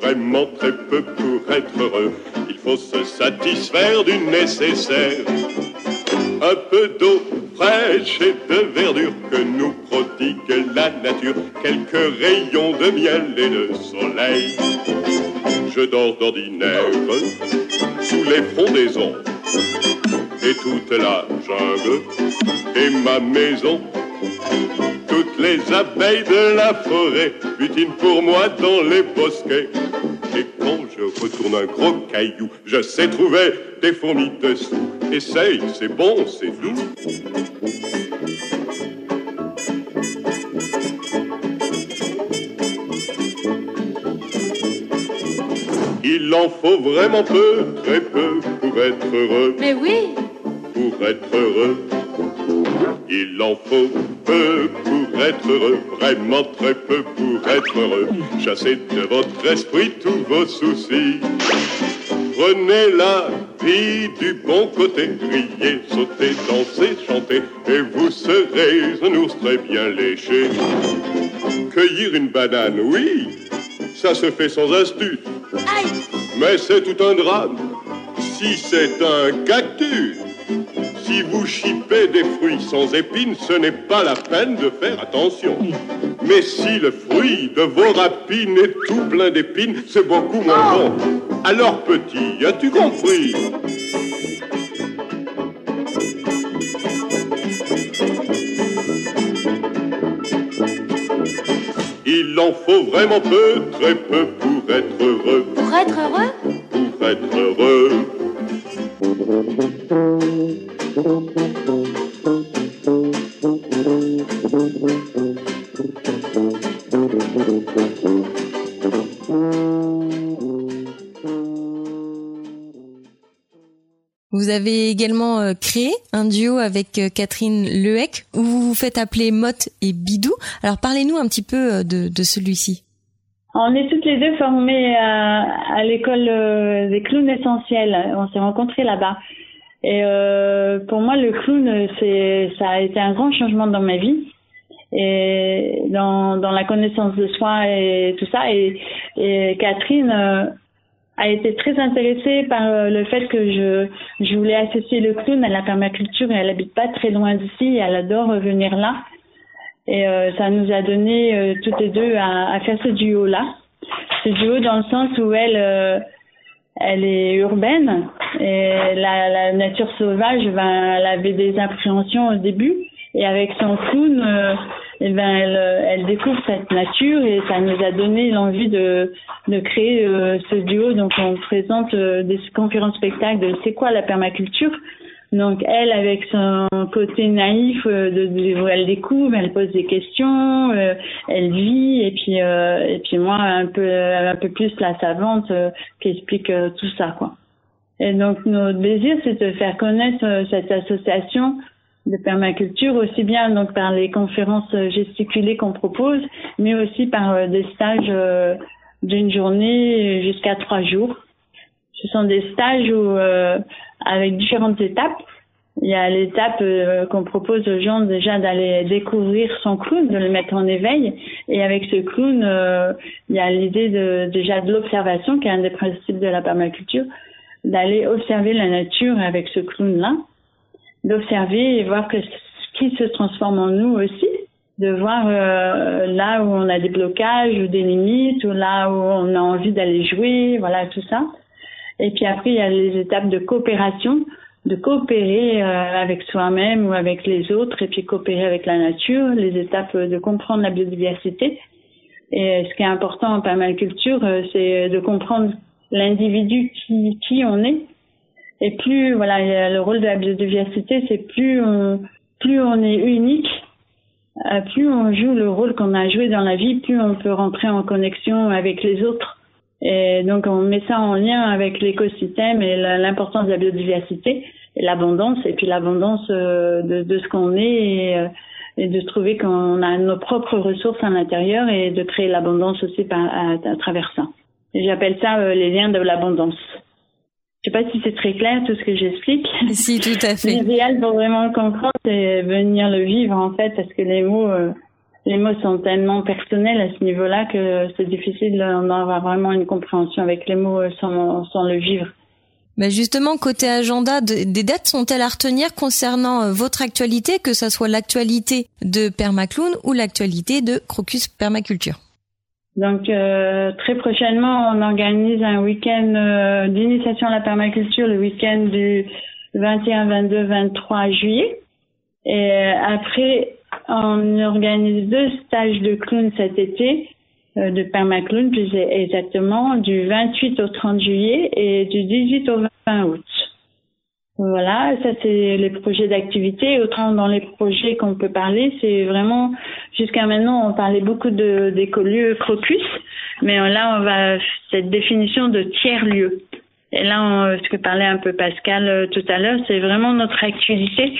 Speaker 6: vraiment très peu pour être heureux. Il faut se satisfaire du nécessaire. Un peu d'eau fraîche et de verdure que nous prodigue la nature, quelques rayons de miel et de soleil. Je dors d'ordinaire sous les frondaisons et toute la jungle et ma maison. Toutes les abeilles de la forêt butinent pour moi dans les bosquets. Et quand je retourne un gros caillou, je sais trouver des fourmis dessous. Essaye, c'est bon, c'est doux. Il en faut vraiment peu, très peu, pour être heureux.
Speaker 7: Mais oui.
Speaker 6: Pour être heureux. Il en faut peu pour être heureux, vraiment très peu pour être heureux. Chassez de votre esprit tous vos soucis. Prenez la vie du bon côté, riez, sautez, dansez, chantez, et vous serez un ours très bien léché. Cueillir une banane, oui, ça se fait sans astuce.
Speaker 7: Aïe.
Speaker 6: Mais c'est tout un drame si c'est un cactus. Si vous chipez des fruits sans épines, ce n'est pas la peine de faire attention. Mais si le fruit de vos rapines est tout plein d'épines, c'est beaucoup moins bon. Alors petit, as-tu compris? Il en faut vraiment peu, très peu pour être heureux.
Speaker 7: Pour être heureux?
Speaker 6: Pour être heureux.
Speaker 3: Vous avez également euh, créé un duo avec euh, Catherine Lehec où vous vous faites appeler Motte et Bidou. Alors parlez-nous un petit peu euh, de, de celui-ci.
Speaker 4: On est toutes les deux formées à, à l'école euh, des clowns essentiels. On s'est rencontrés là-bas. Et euh, pour moi, le clown, c'est, ça a été un grand changement dans ma vie. Et dans, dans la connaissance de soi et tout ça. Et, et Catherine euh, a été très intéressée par le fait que je, je voulais associer le clown à la permaculture, et elle habite pas très loin d'ici, elle adore venir là. Et euh, ça nous a donné euh, toutes les deux à, à faire ce duo-là. Ce duo dans le sens où elle, euh, elle est urbaine et la, la nature sauvage, ben, elle avait des appréhensions au début. Et avec son clown, euh, et ben elle, elle découvre cette nature, et ça nous a donné l'envie de, de créer euh, ce duo. Donc on présente euh, des conférences spectacles de c'est quoi la permaculture. Donc elle, avec son côté naïf, euh, de, de, elle découvre, elle pose des questions, euh, elle vit, et puis euh, et puis moi un peu un peu plus la savante euh, qui explique euh, tout ça, quoi. Et donc notre désir, c'est de faire connaître euh, cette association de permaculture, aussi bien donc par les conférences gesticulées qu'on propose, mais aussi par euh, des stages euh, d'une journée jusqu'à trois jours. Ce sont des stages où, euh, avec différentes étapes. Il y a l'étape euh, qu'on propose aux gens déjà d'aller découvrir son clown, de le mettre en éveil. Et avec ce clown, euh, il y a l'idée de, déjà de l'observation, qui est un des principes de la permaculture, d'aller observer la nature avec ce clown-là, d'observer et voir que ce qui se transforme en nous aussi, de voir euh, là où on a des blocages ou des limites, ou là où on a envie d'aller jouer, voilà, tout ça. Et puis après, il y a les étapes de coopération, de coopérer euh, avec soi-même ou avec les autres, et puis coopérer avec la nature, les étapes de comprendre la biodiversité. Et ce qui est important en permaculture, euh, c'est de comprendre l'individu qui, qui on est. Et plus, voilà, le rôle de la biodiversité, c'est plus on, plus on est unique, euh, plus on joue le rôle qu'on a joué dans la vie, plus on peut rentrer en connexion avec les autres. Et donc, on met ça en lien avec l'écosystème et l'importance de la biodiversité et l'abondance, et puis l'abondance euh, de, de ce qu'on est, et, euh, et de trouver qu'on a nos propres ressources à l'intérieur, et de créer l'abondance aussi par, à, à travers ça. Et j'appelle ça euh, les liens de l'abondance. Je sais pas si c'est très clair tout ce que j'explique.
Speaker 3: Si, tout à fait.
Speaker 4: L'idéal pour vraiment le comprendre, c'est venir le vivre en fait, parce que les mots, euh, les mots sont tellement personnels à ce niveau-là que c'est difficile d'en avoir vraiment une compréhension avec les mots sans, sans le vivre.
Speaker 3: Ben justement, côté agenda, de, des dates sont-elles à retenir concernant euh, votre actualité, que ce soit l'actualité de Permaclown ou l'actualité de Crocus Permaculture?
Speaker 4: Donc euh, très prochainement, on organise un week-end euh, d'initiation à la permaculture, le week-end du vingt et un, vingt-deux, vingt-trois juillet. Et euh, après, on organise deux stages de clown cet été, euh, de permaclown plus exactement, du vingt-huit au trente juillet et du dix-huit au vingt août. Voilà, ça c'est les projets d'activité. Autrement, dans les projets qu'on peut parler, c'est vraiment, jusqu'à maintenant, on parlait beaucoup de d'écolieux Crocus, mais là, on va, cette définition de tiers-lieu. Et là, on, ce que parlait un peu Pascal euh, tout à l'heure, c'est vraiment notre activité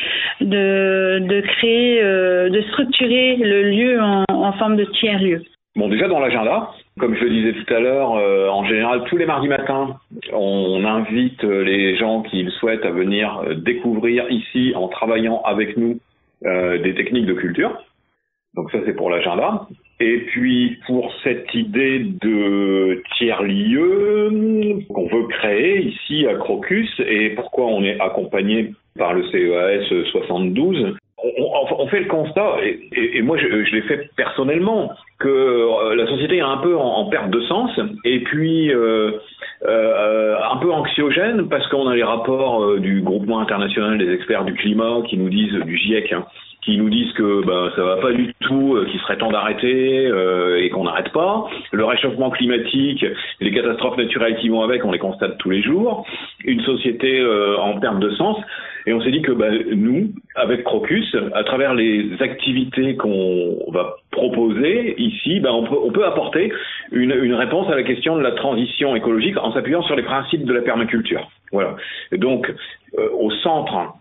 Speaker 4: de de créer, euh, de structurer le lieu en, en forme de tiers-lieu.
Speaker 5: Bon, déjà dans l'agenda, comme je le disais tout à l'heure, euh, en général, tous les mardis matins, on invite les gens qui le souhaitent à venir découvrir ici, en travaillant avec nous, euh, des techniques de culture. Donc ça, c'est pour l'agenda. Et puis, pour cette idée de tiers-lieu qu'on veut créer ici à Crocus, et pourquoi on est accompagné par le C E A S soixante-douze, on, on fait le constat, et, et, et moi je, je l'ai fait personnellement, que euh, la société est un peu en, en perte de sens, et puis euh, euh, un peu anxiogène, parce qu'on a les rapports euh, du groupement international des experts du climat qui nous disent, du GIEC, hein, qui nous disent que ben ça va pas du tout, euh, qu'il serait temps d'arrêter euh, et qu'on n'arrête pas. Le réchauffement climatique, les catastrophes naturelles qui vont avec, on les constate tous les jours. Une société euh, en perte de sens. Et on s'est dit que ben, nous, avec Crocus, à travers les activités qu'on va proposer ici, ben, on peut, on peut apporter une, une réponse à la question de la transition écologique en s'appuyant sur les principes de la permaculture. Voilà. Et donc, euh, au centre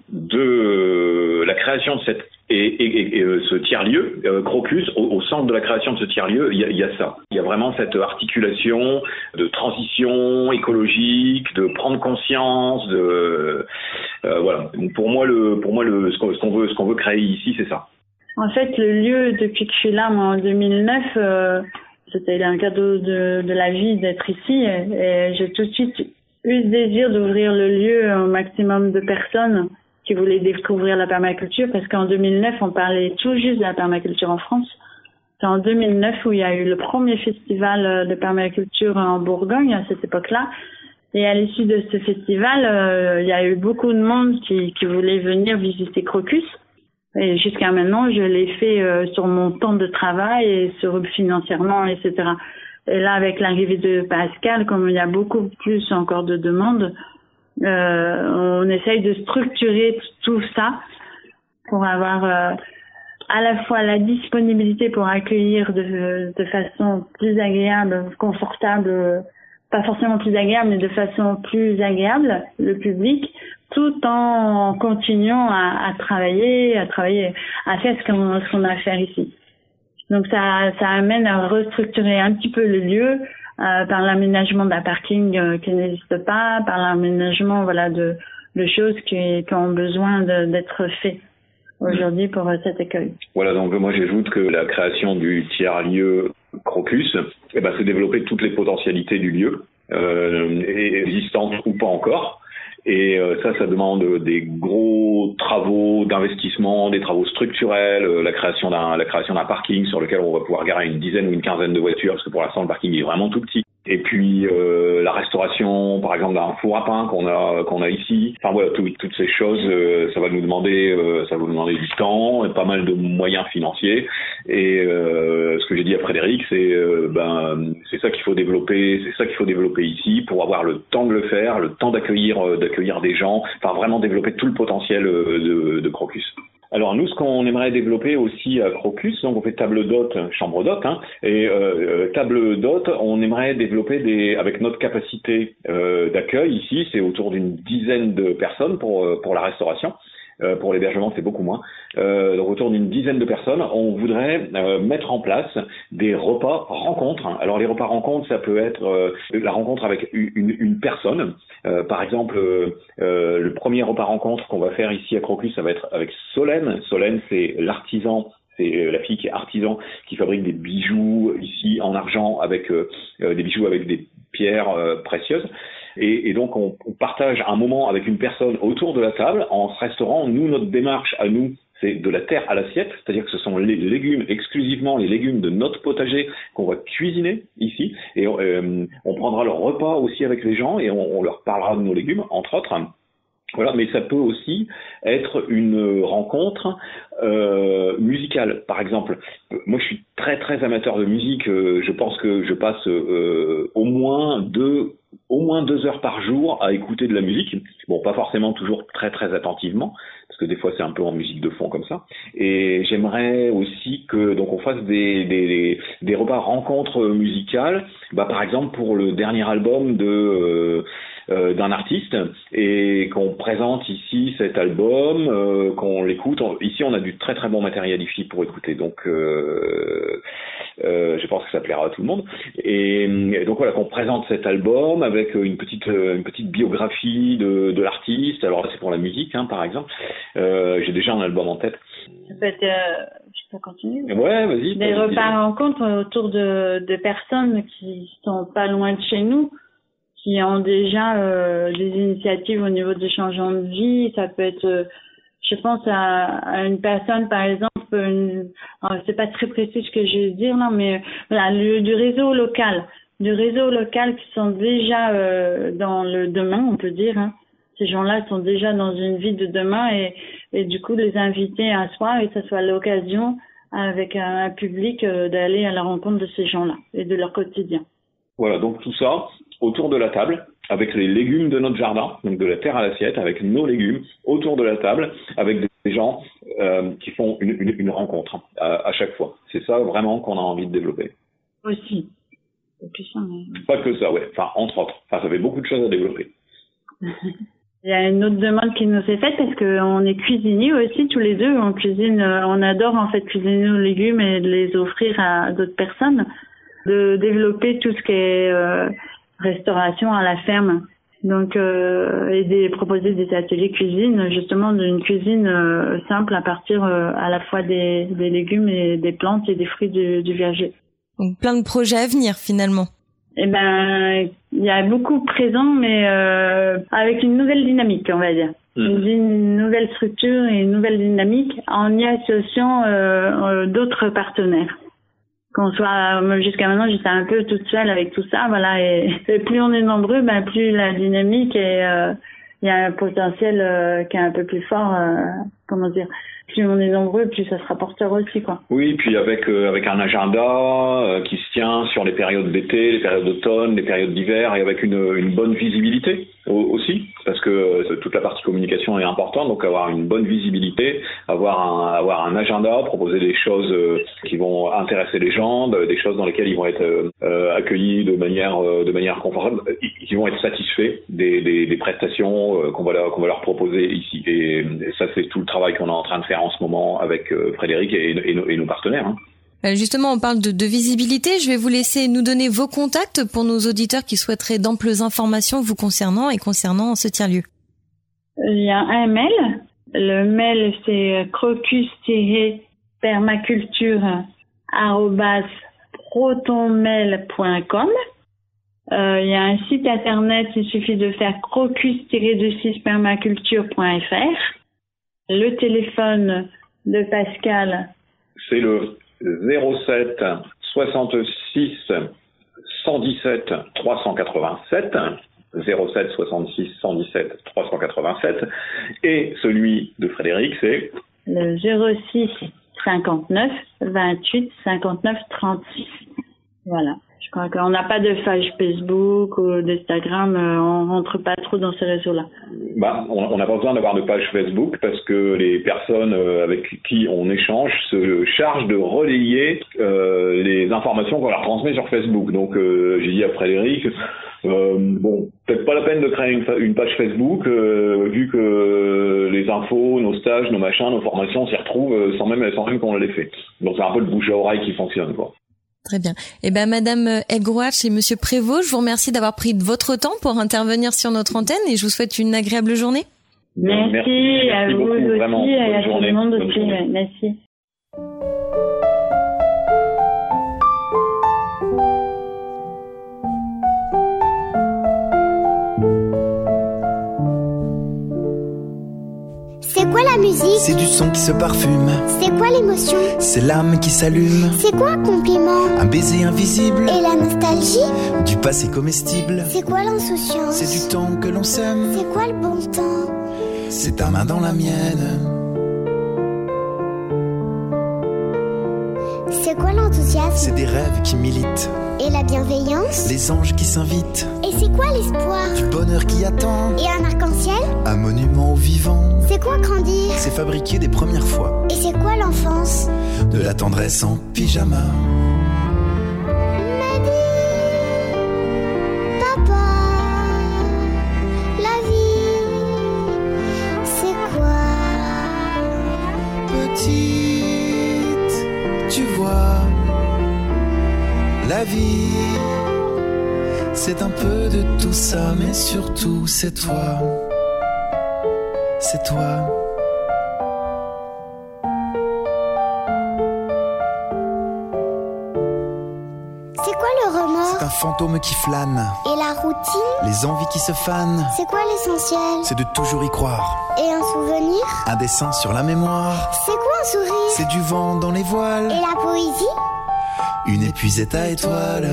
Speaker 5: de la création de cette et, et, et euh, ce tiers-lieu, euh, Crocus, au, au centre de la création de ce tiers-lieu, il y a, il y a ça. Il y a vraiment cette articulation de transition écologique, de prendre conscience, de euh, voilà. Donc pour moi, le pour moi le ce qu'on, ce qu'on veut ce qu'on veut créer ici, c'est ça.
Speaker 4: En fait, le lieu, depuis que je suis là, moi, en deux mille neuf, euh, c'était un cadeau de, de la vie d'être ici, et, et j'ai tout de suite eu le désir d'ouvrir le lieu au maximum de personnes qui voulaient découvrir la permaculture, parce qu'en deux mille neuf, on parlait tout juste de la permaculture en France. C'est en deux mille neuf où il y a eu le premier festival de permaculture en Bourgogne, à cette époque-là. Et à l'issue de ce festival, euh, il y a eu beaucoup de monde qui, qui voulait venir visiter Crocus. Et jusqu'à maintenant, je l'ai fait euh, sur mon temps de travail et sur financièrement, et cetera. Et là, avec l'arrivée de Pascal, comme il y a beaucoup plus encore de demandes, euh, on essaye de structurer tout ça pour avoir euh, à la fois la disponibilité pour accueillir de, de façon plus agréable, confortable, pas forcément plus agréable, mais de façon plus agréable le public, tout en continuant à, à travailler, à travailler, à faire ce qu'on, ce qu'on a à faire ici. Donc ça, ça amène à restructurer un petit peu le lieu euh, par l'aménagement d'un parking euh, qui n'existe pas, par l'aménagement voilà de, de choses qui, qui ont besoin de, d'être faites aujourd'hui pour euh, cet accueil.
Speaker 5: Voilà, donc moi j'ajoute que la création du tiers-lieu Crocus, eh ben, c'est développer toutes les potentialités du lieu, euh, existantes ou pas encore. Et euh, ça, ça demande des gros travaux d'investissement, des travaux structurels, euh, la création d'un la création d'un parking sur lequel on va pouvoir garer une dizaine ou une quinzaine de voitures, parce que pour l'instant le parking est vraiment tout petit. Et puis euh, la restauration, par exemple, d'un four à pain qu'on a qu'on a ici. Enfin voilà, tout, toutes ces choses, euh, ça va nous demander euh, ça va nous demander du temps, et pas mal de moyens financiers. Et euh, ce que j'ai dit à Frédéric, c'est euh, ben c'est ça qu'il faut développer, c'est ça qu'il faut développer ici pour avoir le temps de le faire, le temps d'accueillir euh, d'accueillir des gens, enfin vraiment développer tout le potentiel euh, de, de Crocus. Alors nous, ce qu'on aimerait développer aussi à Crocus, donc on fait table d'hôte, chambre d'hôte, hein, et euh, table d'hôte, on aimerait développer des, avec notre capacité euh, d'accueil ici, c'est autour d'une dizaine de personnes pour pour la restauration. Euh, pour l'hébergement, c'est beaucoup moins. Euh, donc autour d'une dizaine de personnes, on voudrait euh, mettre en place des repas rencontres. Alors les repas rencontres, ça peut être euh, la rencontre avec une, une personne. Euh, par exemple, euh, euh, le premier repas rencontre qu'on va faire ici à Crocus, ça va être avec Solène. Solène, c'est l'artisan, c'est la fille qui est artisan, qui fabrique des bijoux ici en argent avec euh, des bijoux avec des pierres euh, précieuses. Et, et donc on, on partage un moment avec une personne autour de la table en se restaurant. Nous, notre démarche à nous, c'est de la terre à l'assiette, c'est-à-dire que ce sont les légumes, exclusivement les légumes de notre potager qu'on va cuisiner ici. Et euh, on prendra leur repas aussi avec les gens et on, on leur parlera de nos légumes, entre autres. Voilà, mais ça peut aussi être une rencontre euh, musicale. Par exemple, moi je suis très très amateur de musique. Euh, je pense que je passe euh, au moins deux au moins deux heures par jour à écouter de la musique. Bon, pas forcément toujours très très attentivement, parce que des fois c'est un peu en musique de fond comme ça. Et j'aimerais aussi que donc on fasse des des des repas rencontres musicales. Bah par exemple pour le dernier album de euh, Euh, d'un artiste et qu'on présente ici cet album, euh, qu'on l'écoute. Ici, on a du très très bon matériel ici pour écouter, donc euh, euh, je pense que ça plaira à tout le monde. Et, et donc voilà, qu'on présente cet album avec une petite une petite biographie de, de l'artiste. Alors là, c'est pour la musique, hein, par exemple. Euh, j'ai déjà un album en tête.
Speaker 4: Ça peut être, euh, je peux continuer.
Speaker 5: Ouais, vas-y.
Speaker 4: Des
Speaker 5: vas-y.
Speaker 4: repas rencontres autour de, de personnes qui sont pas loin de chez nous, qui ont déjà euh, des initiatives au niveau des changements de vie. Ça peut être, euh, je pense à, à une personne, par exemple, une, alors c'est pas très précis ce que je vais dire là, mais voilà, le, du réseau local, du réseau local qui sont déjà euh, dans le demain, on peut dire. Hein. Ces gens-là sont déjà dans une vie de demain et, et du coup les inviter à soi et que ça soit l'occasion avec un, un public euh, d'aller à la rencontre de ces gens-là et de leur quotidien.
Speaker 5: Voilà, donc tout ça autour de la table, avec les légumes de notre jardin, donc de la terre à l'assiette, avec nos légumes, autour de la table, avec des gens euh, qui font une, une, une rencontre à, à chaque fois. C'est ça vraiment qu'on a envie de développer.
Speaker 4: Aussi. C'est plus ça, mais...
Speaker 5: Pas que ça, ouais. Enfin, entre autres. Enfin, ça fait beaucoup de choses à développer.
Speaker 4: Il y a une autre demande qui nous est faite parce qu'on est cuisiniers aussi, tous les deux. On cuisine, on adore en fait cuisiner nos légumes et de les offrir à d'autres personnes. De développer tout ce qui est euh, restauration à la ferme, donc euh, et de proposer des ateliers cuisine, justement d'une cuisine euh, simple à partir euh, à la fois des, des légumes et des plantes et des fruits du, du verger.
Speaker 3: Donc plein de projets à venir finalement.
Speaker 4: Eh ben, il y a beaucoup présent, mais euh, avec une nouvelle dynamique, on va dire. Mmh. Une, une nouvelle structure et une nouvelle dynamique en y associant euh, euh, d'autres partenaires. Qu'on soit, jusqu'à maintenant, j'étais un peu toute seule avec tout ça, voilà, et, et plus on est nombreux, ben plus la dynamique et euh, il y a un potentiel euh, qui est un peu plus fort, euh, comment dire, plus on est nombreux, plus ça sera porteur aussi, quoi.
Speaker 5: Oui, puis avec euh, avec un agenda euh, qui se tient sur les périodes d'été, les périodes d'automne, les périodes d'hiver, et avec une une bonne visibilité aussi, parce que euh, toute la partie communication est importante, donc avoir une bonne visibilité, avoir un avoir un agenda, proposer des choses euh, qui vont intéresser les gens, des choses dans lesquelles ils vont être euh, accueillis de manière euh, de manière confortable, ils vont être satisfaits des des, des prestations euh, qu'on va leur, qu'on va leur proposer ici. Et, et ça, c'est tout le travail qu'on est en train de faire en ce moment avec euh, Frédéric et, et, nos, et nos partenaires. Hein.
Speaker 3: Justement, on parle de, de visibilité. Je vais vous laisser nous donner vos contacts pour nos auditeurs qui souhaiteraient d'amples informations vous concernant et concernant ce tiers-lieu.
Speaker 4: Il y a un mail. Le mail, c'est crocus-permaculture arobase protonmail point com. Euh, il y a un site internet, il suffit de faire crocus tiret six permaculture point f r. Le téléphone de Pascal,
Speaker 5: c'est le zéro sept soixante-six cent dix-sept trois cent quatre-vingt-sept, zéro sept soixante-six cent dix-sept trois cent quatre-vingt-sept, et celui de Frédéric, c'est
Speaker 4: le zéro six cinquante-neuf vingt-huit cinquante-neuf trente-six. Voilà. Je crois qu'on n'a pas de page Facebook ou d'Instagram, on rentre pas trop dans ces réseaux-là.
Speaker 5: Bah, on n'a pas besoin d'avoir de page Facebook parce que les personnes avec qui on échange se chargent de relayer euh, les informations qu'on leur transmet sur Facebook. Donc euh, j'ai dit à Frédéric, euh, bon, peut-être pas la peine de créer une, une page Facebook euh, vu que les infos, nos stages, nos machins, nos formations s'y retrouvent sans même sans même qu'on les fait. Donc c'est un peu le bouche à oreille qui fonctionne, quoi.
Speaker 3: Très bien. Eh ben, Madame Elgrouach et Monsieur Prévost, je vous remercie d'avoir pris de votre temps pour intervenir sur notre antenne et je vous souhaite une agréable journée.
Speaker 4: Merci, merci à vous beaucoup, aussi vraiment, et à tout le monde aussi. Merci.
Speaker 7: C'est quoi la musique?
Speaker 2: C'est du son qui se parfume.
Speaker 7: C'est quoi l'émotion?
Speaker 2: C'est l'âme qui s'allume.
Speaker 7: C'est quoi un compliment?
Speaker 2: Un baiser invisible.
Speaker 7: Et la nostalgie?
Speaker 2: Du passé comestible.
Speaker 7: C'est quoi l'insouciance?
Speaker 2: C'est du temps que l'on sème.
Speaker 7: C'est quoi le bon temps?
Speaker 2: C'est ta main dans la mienne.
Speaker 7: C'est quoi l'enthousiasme?
Speaker 2: C'est des rêves qui militent.
Speaker 7: Et la bienveillance?
Speaker 2: Les anges qui s'invitent.
Speaker 7: Et c'est quoi l'espoir?
Speaker 2: Du bonheur qui attend.
Speaker 7: Et un arc-en-ciel?
Speaker 2: Un monument au vivant.
Speaker 7: C'est quoi grandir?
Speaker 2: C'est fabriquer des premières fois.
Speaker 7: Et c'est quoi l'enfance?
Speaker 2: De la tendresse en pyjama.
Speaker 7: M'a dit, papa, la vie, c'est quoi?
Speaker 2: Petite, tu vois, la vie, c'est un peu de tout ça, mais surtout c'est toi. C'est toi.
Speaker 7: C'est quoi le remords?
Speaker 2: C'est un fantôme qui flâne.
Speaker 7: Et la routine?
Speaker 2: Les envies qui se fanent.
Speaker 7: C'est quoi l'essentiel?
Speaker 2: C'est de toujours y croire.
Speaker 7: Et un souvenir?
Speaker 2: Un dessin sur la mémoire.
Speaker 7: C'est quoi un sourire?
Speaker 2: C'est du vent dans les voiles.
Speaker 7: Et la poésie?
Speaker 2: Une épuisette à étoiles.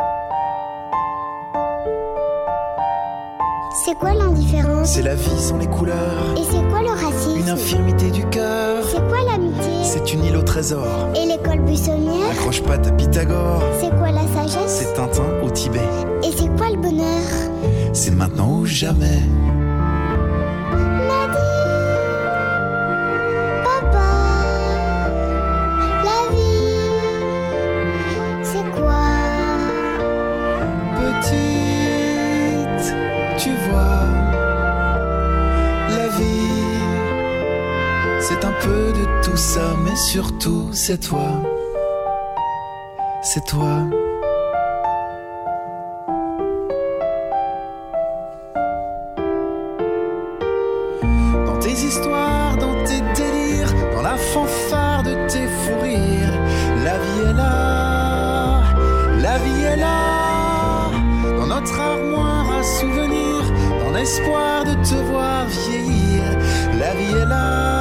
Speaker 7: C'est quoi l'indifférence?
Speaker 2: C'est la vie sans les couleurs.
Speaker 7: Et c'est quoi le racisme?
Speaker 2: Une infirmité du cœur.
Speaker 7: C'est quoi l'amitié?
Speaker 2: C'est une île au trésor.
Speaker 7: Et l'école buissonnière?
Speaker 2: Accroche pas ta Pythagore.
Speaker 7: C'est quoi la sagesse?
Speaker 2: C'est Tintin au Tibet.
Speaker 7: Et c'est quoi le bonheur?
Speaker 2: C'est maintenant ou jamais.
Speaker 7: M'a dit, papa, la vie, c'est quoi?
Speaker 2: Petite, tu vois, la vie, c'est un peu de tout ça, mais surtout c'est toi. C'est toi. Dans tes histoires, dans tes délires, dans la fanfare de tes fous rires, la vie est là, la vie est là, dans notre armoire à souvenirs, dans l'espoir de te voir vieillir, la vie est là.